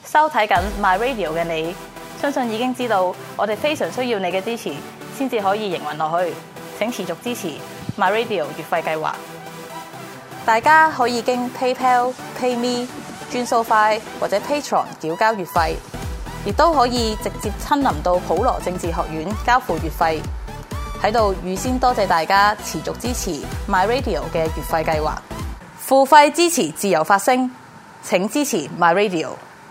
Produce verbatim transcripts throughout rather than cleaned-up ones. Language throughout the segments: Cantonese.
收睇緊 My Radio 嘅你，相信已經知道我哋非常需要你嘅支持，先至可以營運落去。請持續支持 My Radio 月費計劃。大家可以經 PayPal、PayMe、轉數快或者 Patreon 繳交月費，亦都可以直接親臨到普羅政治學院交付月費。喺度預先多謝大家持續支持 My Radio 嘅月費計劃，付費支持自由發聲，請支持 My Radio。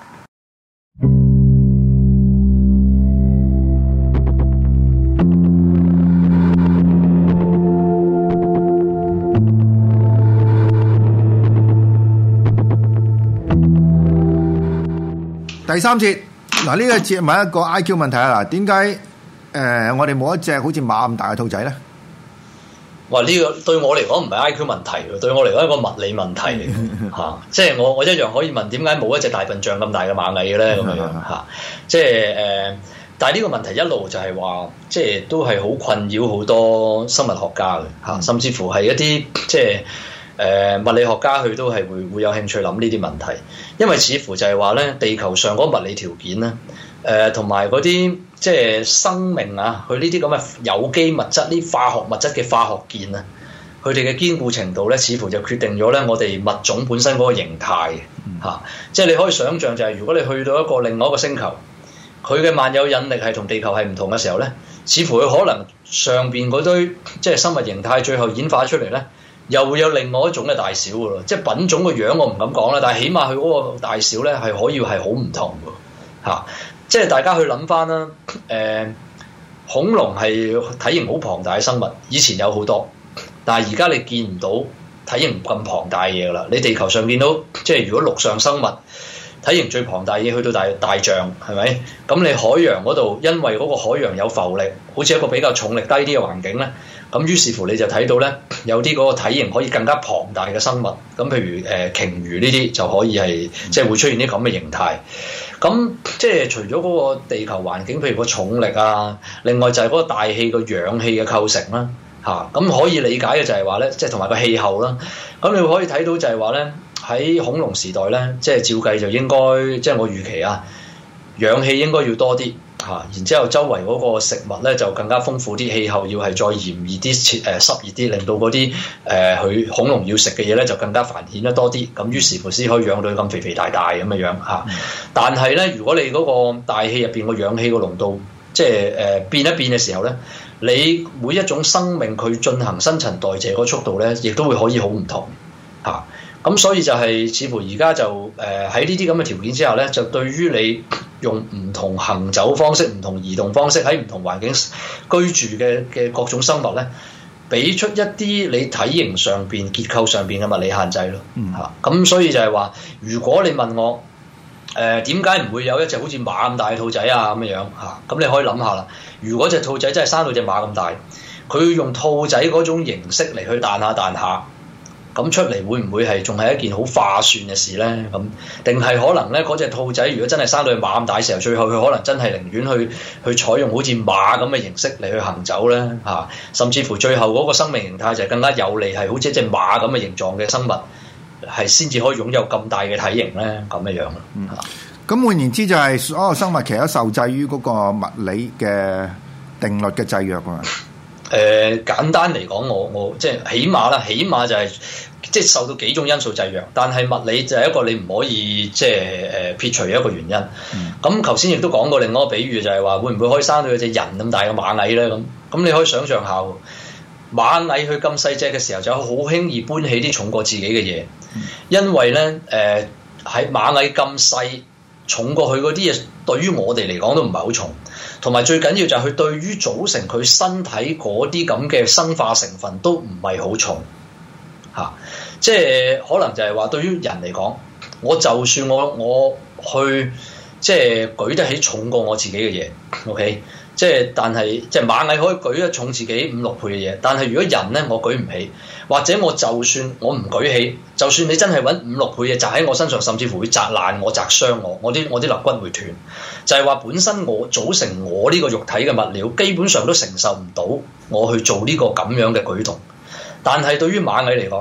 第三節嗱，呢個節問一個 I Q 問題啊！嗱，點解誒我哋冇一隻好似馬咁大嘅兔仔咧？ 哇！呢、這個對我嚟講唔係 I Q 問題喎，對我嚟講係一個物理問題嚟嚇。即係我我一樣可以問點解冇一隻大笨象咁大嘅螞蟻嘅咧？咁樣嚇，即係誒。但係呢個問題一路就係話，即係都係好困擾好多生物學家嘅嚇，甚至乎係一啲即係。誒、呃、物理學家佢都係會會有興趣諗呢啲問題，因為似乎就係話咧，地球上嗰個物理條件咧，誒同埋嗰啲即係生命啊，佢呢啲咁嘅有機物質、呢化學物質嘅化學鍵啊，佢哋嘅堅固程度咧，似乎就決定咗咧我哋物種本身嗰個形態嚇、啊。即係你可以想像就係、是，如果你去到一個另外一個星球，佢嘅萬有引力係同地球係唔同嘅時候咧，似乎佢可能上邊嗰堆即係生物形態最後演化出嚟咧。又會有另外一種嘅大小嘅咯，即係品種嘅樣我唔敢講啦，但係起碼佢嗰個大小咧係可以係好唔同嘅嚇、啊。即係大家去諗翻啦，誒、呃、恐龍係體型好龐大嘅生物，以前有好多，但係而家你見唔到體型咁龐大嘢啦。你地球上見到即係如果陸上生物體型最龐大嘢去到大大象係咪？咁你海洋嗰度因為嗰個海洋有浮力，好似一個比較重力低啲嘅環境咧。咁於是乎你就睇到咧，有啲嗰個體型可以更加龐大嘅生物，咁譬如誒、呃、鯨魚呢啲就可以係即係會出現啲咁嘅形態。咁即係除咗嗰個地球環境，譬如個重力啊，另外就係嗰個大氣個氧氣嘅構成啦，嚇、啊、咁可以理解嘅就係話咧，即係同埋個氣候啦。咁你可以睇到就係話咧，喺恐龍時代咧，即係照計就應該即係我預期啊，氧氣應該要多啲。嚇，然之後周圍嗰個食物咧就更加豐富啲，氣候要係再炎熱啲、誒、呃、濕熱啲，令到嗰啲誒佢恐龍要食嘅嘢咧就更加繁衍得多啲，咁於是乎先可以養到咁肥肥大大咁嘅樣嚇。嗯、但係咧，如果你嗰個大氣入邊個氧氣個濃度即係誒、呃、變一變嘅時候咧，你每一種生命佢進行新陳代謝個速度咧，亦都會可以好唔同嚇。啊。咁所以就係、是、似乎而家就誒喺呢啲咁嘅條件之下咧，就對於你用唔同行走方式、唔同移動方式喺唔同環境居住嘅嘅各種生物咧，俾出一啲你體型上邊、結構上邊嘅物理限制咯。嗯，嚇咁所以就係話，如果你問我誒點解唔會有一隻好似馬咁大嘅兔仔啊咁樣樣嚇，咁你可以諗下啦。如果隻兔仔真係生到隻馬咁大，佢用兔仔嗰種形式嚟去彈下彈下。咁出嚟會唔會係仲係一件好划算嘅事咧？咁定係可能咧嗰隻兔仔如果真係生到去馬咁大嘅時候，最後佢可能真係寧願去去採用好似馬咁嘅形式嚟去行走咧嚇、啊，甚至乎最後嗰個生命形態就係更加有利，係好似一隻馬咁嘅形狀嘅生物，係先至可以擁有咁大嘅體型咧咁嘅樣咯。嗯， 咁換言之就係所有生物其實都受制於嗰個物理嘅定律嘅制約啊。 誒、呃、簡單嚟講，我我即係起碼啦，起碼就係、是、即係受到幾種因素制約，但係物理就係一個你唔可以即係誒、呃、撇除嘅一個原因。咁頭先亦都講過另外一個比喻，就係話會唔會可以生到一隻人咁大嘅螞蟻咧？咁咁你可以想像下，螞蟻佢咁細隻嘅時候就好輕易搬起啲重過自己嘅嘢，因為咧誒喺螞蟻咁細重過去嗰啲嘢，對於我哋嚟講都唔係好重。同埋最緊要就係佢對於組成佢身體嗰啲咁嘅生化成分都唔係好重嚇、啊，即係可能就係話對於人嚟講，我就算我我去即係舉得起重過我自己嘅嘢 ，OK， 即係但係即係螞蟻可以舉得重自己五六倍嘅嘢，但係如果人咧我舉唔起，或者我就算我唔舉起，就算你真係揾五六倍嘅砸喺我身上，甚至乎會砸爛我、砸傷我，我啲我啲肋骨會斷。就係話本身我組成我呢個肉體嘅物料，基本上都承受唔到我去做呢個咁樣嘅舉動。但係對於螞蟻嚟講咧，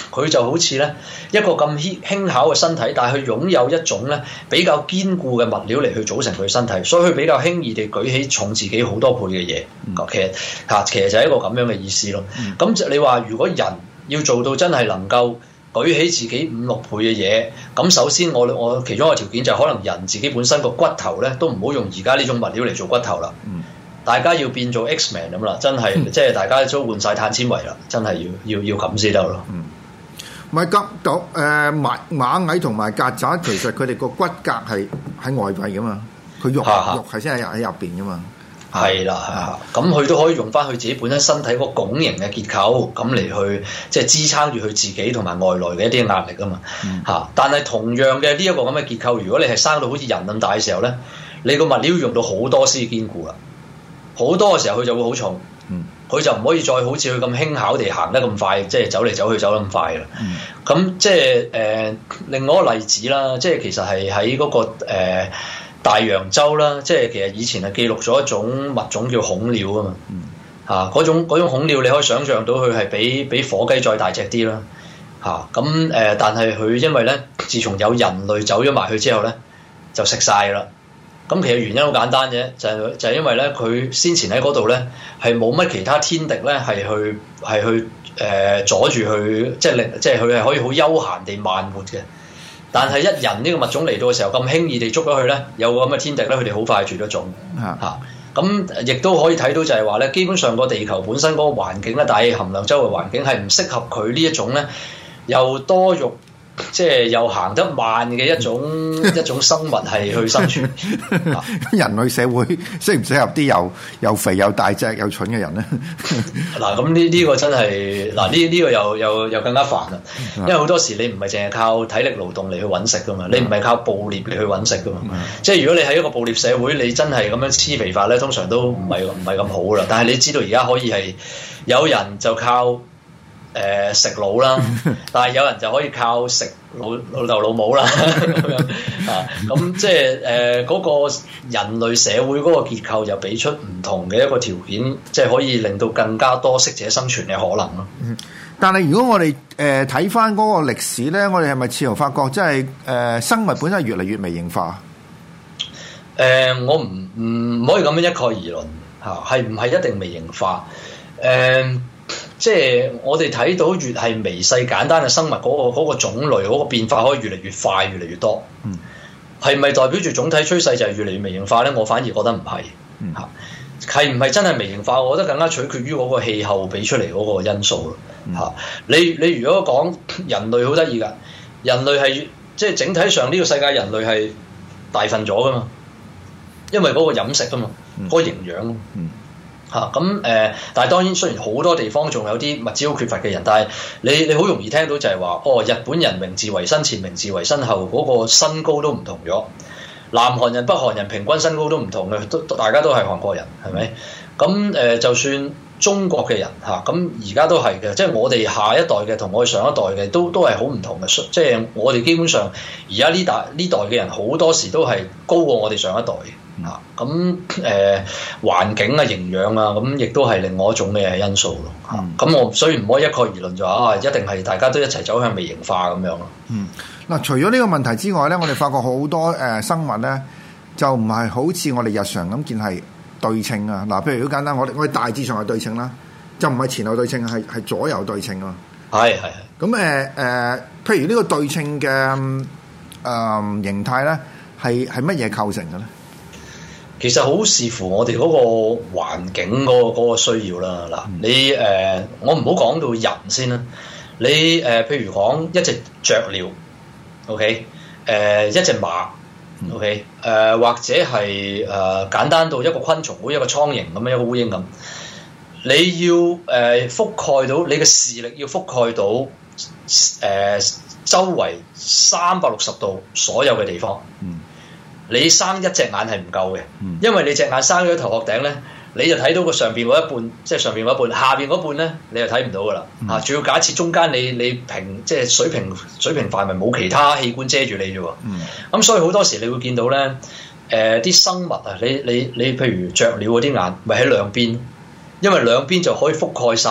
佢就好似咧一個咁輕輕巧嘅身體，但係佢擁有一種咧比較堅固嘅物料嚟去組成佢身體，所以佢比較輕易地舉起重自己好多倍嘅嘢。嗯、其實嚇，其實就係一個咁樣嘅意思咯。咁、嗯、你話如果人要做到真係能夠舉起自己五六倍嘅嘢，咁首先我我其中一個條件就係可能人自己本身個骨頭咧都唔好用而家呢種物料嚟做骨頭啦。嗯、大家要變做 X-Man 咁啦，真係、嗯、即係大家都換晒碳纖維啦，真係要要要咁先得咯。嗯， 唔係急到誒螞螞蟻同埋曱甴，其實佢哋個骨骼係喺外圍噶嘛，佢肉肉係先喺喺入邊噶嘛。 係啦，係咁佢都可以用翻佢自己本身身體個拱形嘅結構，咁嚟去即係支撐住佢自己同埋外來嘅一啲壓力啊嘛。嚇、嗯！但係同樣嘅呢一個咁嘅結構，如果你係生到好似人咁大嘅時候咧，你個物料要用到好多先至堅固啦。好多嘅時候佢就會好重，佢、嗯、就唔可以再好似佢咁輕巧地行得咁快，即係走嚟走去走得咁快啦。咁、嗯、即係誒、呃，另外一個例子啦，即係其實係喺嗰個、呃大洋洲啦，即係其實以前係記錄咗一種物種叫恐鳥啊嘛，嚇嗰、嗯啊、種嗰種恐鳥你可以想象到佢係比比火雞再大隻啲啦，嚇咁誒，但係佢因為咧，自從有人類走咗埋去之後咧，就食晒啦。咁其實原因好簡單啫，就係、是、就係、是、因為咧，佢先前喺嗰度咧係冇乜其他天敵咧係去係去誒、呃、阻住佢，即係令即係佢係可以好悠閒地慢活嘅。但係一人呢個物種嚟到嘅時候，咁輕易地捉咗佢咧，有個咁嘅天敵咧，佢哋好快絕咗種嚇。咁亦都可以睇到就係話咧，基本上個地球本身嗰個環境咧，大氣含量周圍環境係唔適合佢呢一種咧，又多肉。即係又行得慢嘅一種一種生物係去生存。 人類社會適唔適合啲又又肥又大隻又蠢嘅人咧？ 嗱，咁呢呢個真係嗱呢呢個又又又更加煩啦。因為好多時你唔係淨係靠體力勞動嚟去揾食噶嘛，你唔係靠捕獵嚟去揾食噶嘛。即係如果你喺一個捕獵社會，你真係咁樣黐肥法咧，通常都唔係唔係咁好啦。但係你知道而家可以係有人就靠。誒、呃、食腦啦，但係有人就可以靠食老老豆老母啦咁樣啊，咁即係誒嗰個人類社會嗰個結構就俾出唔同嘅一個條件，即係可以令到更加多適者生存嘅可能咯。 嗯，但係如果我哋誒睇翻嗰個歷史咧，我哋係咪似乎發覺即係誒生物本身係越嚟越微型化？ 誒、呃，我唔唔可以咁樣一概而論嚇，係唔係一定微型化？誒、呃。即係我哋睇到越係微細簡單嘅生物嗰、嗰個嗰個種類嗰個變化可以越嚟越快越嚟越多，係咪、嗯、代表住總體趨勢就係越嚟越微型化咧？我反而覺得唔係嚇，係唔係真係微型化？我覺得更加取決於嗰個氣候俾出嚟嗰個因素咯嚇、嗯。你你如果講人類好得意㗎，人類係即係整體上呢個世界人類係大份咗㗎嘛，因為嗰個飲食啊嘛，嗰、嗰個營養。嗯嗯嚇咁誒，但係當然雖然好多地方仲有啲物資好缺乏嘅人，但係你你好容易聽到就係話，哦，日本人明治維新前、明治維新後嗰、那個身高都唔同咗，南韓人、北韓人平均身高都唔同嘅，都大家都係韓國人，係咪？咁誒、呃，就算中國嘅人嚇，咁而家都係嘅，即係我哋下一代嘅同我哋上一代嘅都都係好唔同嘅，即係我哋基本上而家呢代呢代嘅人好多時都係高過我哋上一代嘅。啊，咁誒、呃、環境啊、營養啊，咁亦都係另外一種嘅因素咯。嚇、嗯，咁我所以唔可以一概而論就話啊，一定係大家都一齊走向微型化咁樣咯。嗯，嗱，除咗呢個問題之外咧，我哋發覺好多誒、呃、生物咧，就唔係好似我哋日常咁見係對稱啊。嗱，譬如好簡單，我哋我哋大致上係對稱啦，就唔係前後對稱，係係左右對稱啊。係係係。咁誒誒，譬如呢個對稱嘅誒、呃、形態咧，係係乜嘢構成嘅咧？其實好視乎我哋嗰個環境嗰個嗰個需要啦。嗱，你誒、呃，我唔好講到人先啦。你誒、呃，譬如講一隻雀鳥 ，OK，誒、呃、一隻馬 ，OK，誒、呃、或者係誒、呃、簡單到一個昆蟲，好似一個蒼蠅咁樣，一個烏蠅咁。你要誒、呃、覆蓋到你嘅視力，要覆蓋到誒、呃、周圍三百六十度所有嘅地方。嗯。你生一隻眼係唔夠嘅，因為你隻眼生咗頭殼頂咧，你就睇到個上邊嗰一半，即係上邊嗰一半，下邊嗰半咧，你就睇唔到噶啦。嚇、嗯，仲要假設中間你你平，即係水平水平範圍冇其他器官遮住你啫喎。咁、嗯、所以好多時你會見到咧，誒、呃、啲生物啊，你你你譬如雀鳥嗰啲眼，咪喺兩邊，因為兩邊就可以覆蓋晒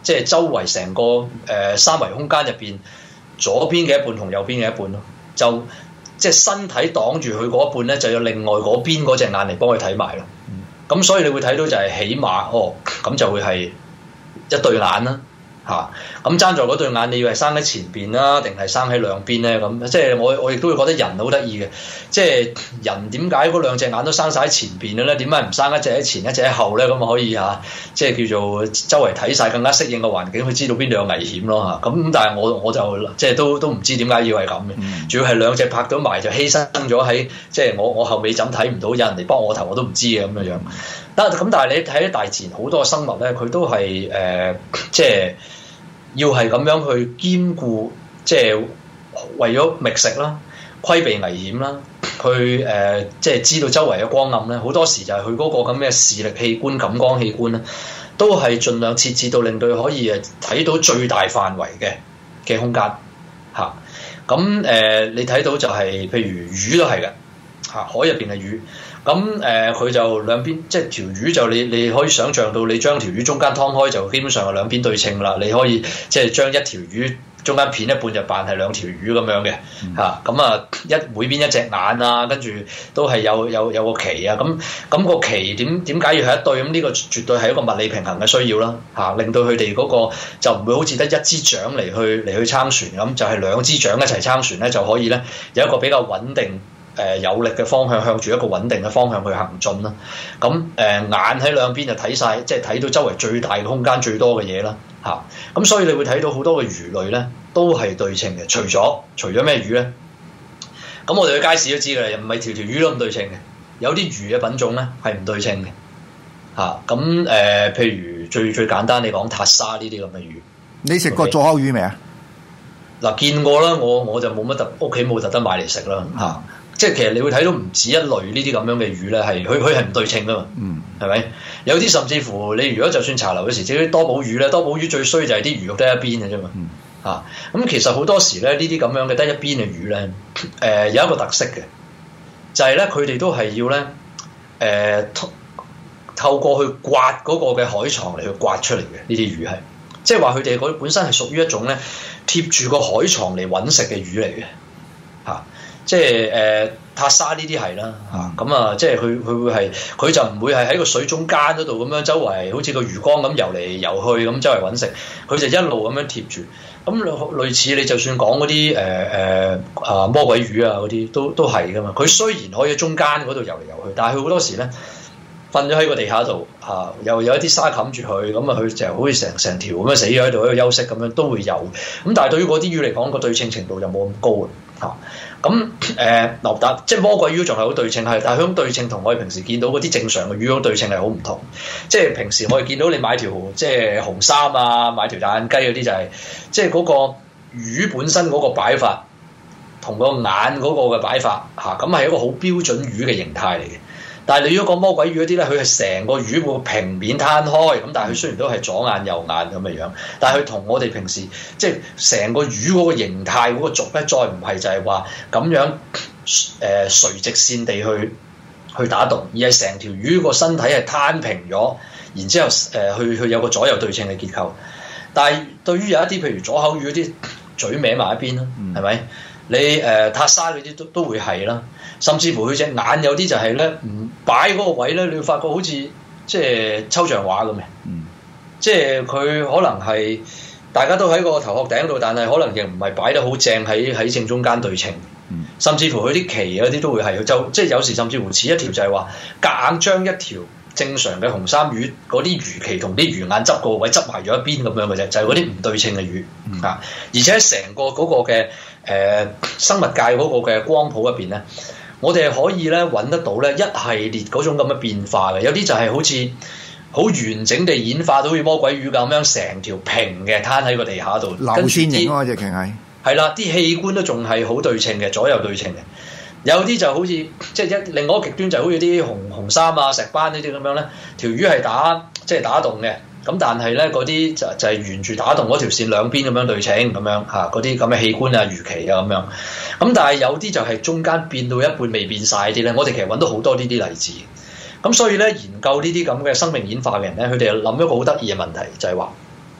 即係周圍成個誒、呃、三維空間入邊，左邊嘅一半同右邊嘅一半咯，就即係身體擋住佢嗰一半咧，就有另外嗰邊嗰隻眼嚟幫佢睇埋咯。咁、嗯、所以你會睇到就係起碼哦，咁就會係一對眼啦。嚇，咁爭在嗰對眼，你要係生喺前邊啦，定係生喺兩邊咧？咁即係我我亦都會覺得人好得意嘅，即係人點解嗰兩隻眼都生晒喺前邊嘅咧？點解唔生一隻喺前一隻喺後咧？咁啊可以嚇，即係叫做周圍睇晒，更加適應個環境，佢知道邊度有危險咯嚇。咁但係我我就即係都都唔知點解要係咁嘅，主要係兩隻拍到埋就犧牲咗喺即係我我後尾枕睇唔到，有人嚟幫我頭我都唔知嘅咁樣樣。但係咁但係你睇大自然好多生物咧，佢都係誒、呃、即係。要係咁樣去兼顧，即係為咗覓食啦、規避危險啦，去誒、呃、即係知道周圍嘅光暗咧，好多時就係佢嗰個咁嘅視力器官、感光器官咧，都係盡量設置到令到佢可以誒睇到最大範圍嘅嘅空間嚇。咁誒、呃、你睇到就係、是、譬如魚都係嘅嚇，海入邊嘅魚。咁誒佢就兩邊，即係條魚就你你可以想像到，你將條魚中間劏開就基本上係兩邊對稱啦。你可以即係將一條魚中間片一半就扮係兩條魚咁樣嘅嚇。咁、嗯、啊一每邊一隻眼啊，跟住都係有有有個鰭啊。咁咁個鰭點點解要係一對？咁呢個絕對係一個物理平衡嘅需要啦嚇、啊，令到佢哋嗰個就唔會好似得一支槳嚟去嚟去撐船咁，就係、是、兩支槳一齊撐船咧就可以咧有一個比較穩定。誒、呃、有力嘅方向向住一個穩定嘅方向去行進啦，咁誒、呃、眼喺兩邊就睇晒，即係睇到周圍最大嘅空間最多嘅嘢啦，嚇、啊，咁所以你會睇到好多嘅魚類咧都係對稱嘅，除咗除咗咩魚咧？咁我哋去街市都知㗎啦，唔係條條魚都咁對稱嘅，有啲魚嘅品種咧係唔對稱嘅，嚇、啊，咁誒、呃、譬如最最簡單你講塔沙呢啲咁嘅魚， 你食過左口魚未啊？ 嗱，見過啦，我我就冇乜特屋企冇特登買嚟食啦，嚇、啊。即係其實你會睇到唔止一類呢啲咁樣嘅魚咧，係佢佢係唔對稱噶嘛，係咪、嗯？有啲甚至乎你如果就算茶樓嗰時，即係啲多寶魚咧，多寶魚最衰就係啲魚肉得一邊嘅啫嘛，嗯、啊咁其實好多時咧呢啲咁樣嘅得一邊嘅魚咧，誒、呃、有一個特色嘅，就係咧佢哋都係要咧誒、呃、透透過去刮嗰個嘅海床嚟去刮出嚟嘅呢啲魚係，即係話佢哋嗰本身係屬於一種咧貼住個海床嚟揾食嘅魚嚟嘅，嚇、啊。即係誒塔沙呢啲係啦嚇，咁啊即係佢佢會係佢就唔會係喺個水中間嗰度咁樣周圍好似個魚缸咁游嚟游去咁周圍揾食，佢就一路咁樣貼住。咁類似你就算講嗰啲誒誒啊魔鬼魚啊嗰啲都都係噶嘛。佢雖然可以喺中間嗰度游嚟游去，但係佢好多時咧瞓咗喺個地下度嚇，又有一啲沙冚住佢，咁啊佢就好似成成條咁樣死咗喺度喺度休息咁樣都會有。咁但係對於嗰啲魚嚟講，個對稱程度就冇咁高嘅嚇。咁誒流達即係魔鬼魚仲係好對稱係，但係嗰種對稱同我哋平時見到嗰啲正常嘅魚嗰種對稱係好唔同。即係平時我哋見到你買條即係紅衫啊，買條大眼雞嗰啲就係、是、即係嗰個魚本身嗰個擺法同個眼嗰個嘅擺法嚇，咁、啊、係一個好標準魚嘅形態嚟嘅。但係你如果講魔鬼魚嗰啲咧，佢係成個魚會平面攤開，咁但係佢雖然都係左眼右眼咁嘅樣，但係佢同我哋平時即係成個魚嗰個形態嗰個軸咧，再唔係就係話咁樣誒、呃、垂直線地去去打動，而係成條魚個身體係攤平咗，然之後誒、呃、去去有個左右對稱嘅結構。但係對於有一啲譬如左口魚嗰啲嘴歪埋一邊啦，係咪、嗯？你誒塔沙嗰啲都都會係啦。甚至乎佢隻眼有啲就係咧，唔擺嗰個位咧，你會發覺好似即係抽象畫咁嘅，嗯、即係佢可能係大家都喺個頭殼頂度，但係可能亦唔係擺得好正喺喺正中間對稱，嗯、甚至乎佢啲鰭嗰啲都會係，就即係有時甚至乎似一條就係話夾硬將一條正常嘅紅衫魚嗰啲魚鰭同啲魚眼執個位執埋咗一邊咁樣嘅啫，就係嗰啲唔對稱嘅魚、嗯、啊！而且成個嗰個嘅誒、呃、生物界嗰個嘅光譜入邊咧。我哋係可以咧揾得到咧一系列嗰種咁嘅變化嘅，有啲就係好似好完整地演化到好似魔鬼魚咁樣，成條平嘅攤喺個地下度， 流線型啊！直情係係啦，啲器官都仲係好對稱嘅，左右對稱嘅。有啲就好似即係一另外一個極端就好似啲紅紅衫啊、石斑呢啲咁樣咧，條魚係打即係打動嘅。咁但係咧嗰啲就就係沿住打動嗰條線兩邊咁樣對稱咁樣嚇，嗰啲咁嘅器官啊、魚鰭啊咁樣。咁但係有啲就係中間變到一半未變晒啲咧，我哋其實揾到好多呢啲例子。咁所以咧研究呢啲咁嘅生命演化嘅人咧，佢哋又諗一個好得意嘅問題，就係話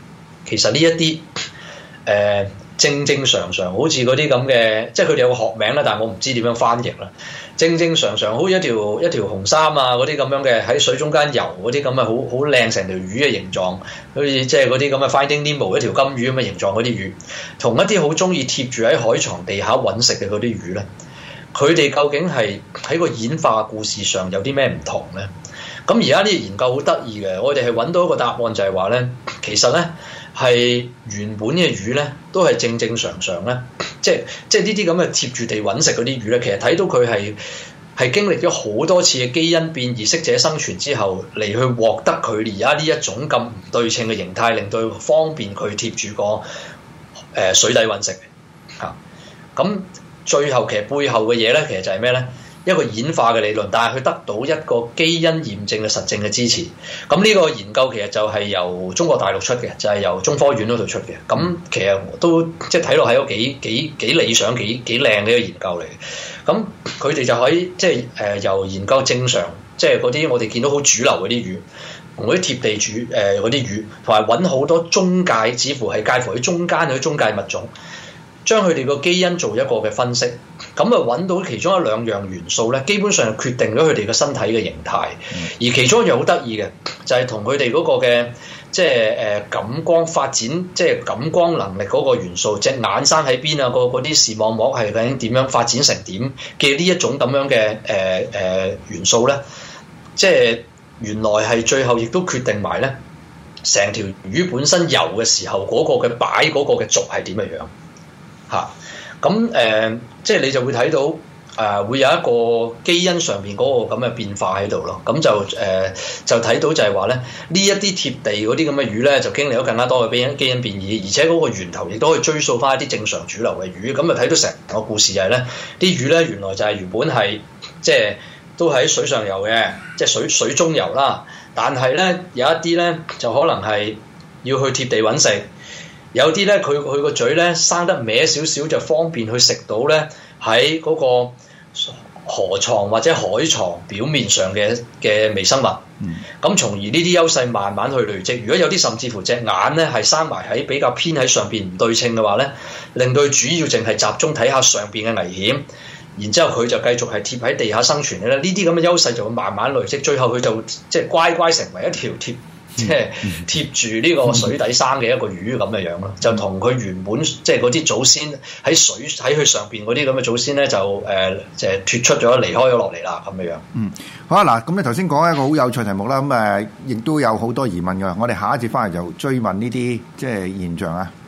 其實呢一啲誒正正常常好似嗰啲咁嘅，即係佢哋有個學名啦，但係我唔知點樣翻譯啦。正正常常好似一條一條紅衫啊嗰啲咁樣嘅喺水中間游嗰啲咁嘅好好靚成條魚嘅形狀，好似即係嗰啲咁嘅 Finding Nemo 一條金魚咁嘅形狀嗰啲魚，同一啲好中意貼住喺海床地下揾食嘅嗰啲魚咧，佢哋究竟係喺個演化故事上有啲咩唔同咧？咁而家呢個研究好得意嘅，我哋係揾到一個答案就係話咧，其實咧係原本嘅魚咧都係正正常常咧，即係即係呢啲咁嘅貼住地揾食嗰啲魚咧，其實睇到佢係係經歷咗好多次嘅基因變異適者生存之後嚟去獲得佢而家呢一種咁唔對稱嘅形態，令到佢方便佢貼住個誒、呃、水底揾食嚇。咁、啊、最後其實背後嘅嘢咧，其實就係咩咧？一個演化嘅理論，但係佢得到一個基因驗證嘅實證嘅支持。咁呢個研究其實就係由中國大陸出嘅，就係、是、由中科院嗰度出嘅。咁其實都即係睇落係一個幾幾幾理想、幾幾靚嘅一個研究嚟嘅。咁佢哋就可以即係誒、呃、由研究正常，即係嗰啲我哋見到好主流嗰啲魚，同嗰啲貼地主誒嗰啲魚，同埋揾好多中介，似乎係介乎喺中間嗰啲中介物種。將佢哋個基因做一個嘅分析，咁啊揾到其中一兩樣元素咧，基本上決定咗佢哋嘅身體嘅形態。而其中一樣好得意嘅，就係同佢哋嗰個嘅即係誒感光發展，即係感光能力嗰個元素，隻眼生喺邊啊，個嗰啲視網膜係究竟點樣發展成點嘅呢一種咁樣嘅誒誒元素咧，即係原來係最後亦都決定埋咧，成條魚本身游嘅時候嗰個嘅擺嗰個嘅軸係點嘅樣。嚇，咁誒、呃，即係你就會睇到誒、呃，會有一個基因上邊嗰個咁嘅變化喺度咯。咁就誒、呃，就睇到就係話咧，呢一啲貼地嗰啲咁嘅魚咧，就經歷咗更加多嘅基因基因變異，而且嗰個源頭亦都可以追溯翻一啲正常主流嘅魚。咁就睇到成個故事就係咧，啲魚咧原來就係原本係即係都喺水上游嘅，即係水水中游啦。但係咧有一啲咧就可能係要去貼地揾食。有啲咧，佢佢個嘴咧生得歪少少，就方便去食到咧喺嗰個河床或者海床表面上嘅嘅微生物。咁、嗯、從而呢啲優勢慢慢去累積。如果有啲甚至乎隻眼咧係生埋喺比較偏喺上邊唔對稱嘅話咧，令到佢主要淨係集中睇下上邊嘅危險，然之後佢就繼續係貼喺地下生存嘅咧。呢啲咁嘅優勢就會慢慢累積，最後佢就即係乖乖成為一條貼。即係貼住呢個水底生嘅一個魚咁嘅樣咯，就同佢原本即係嗰啲祖先喺水喺佢上邊嗰啲咁嘅祖先咧，就誒就係脫出咗離開咗落嚟啦咁嘅樣。嗯， 好啊嗱，咁你頭先講一個好有趣題目啦，咁誒亦都有好多疑問㗎。我哋下一節翻嚟就追問呢啲即係現象啊。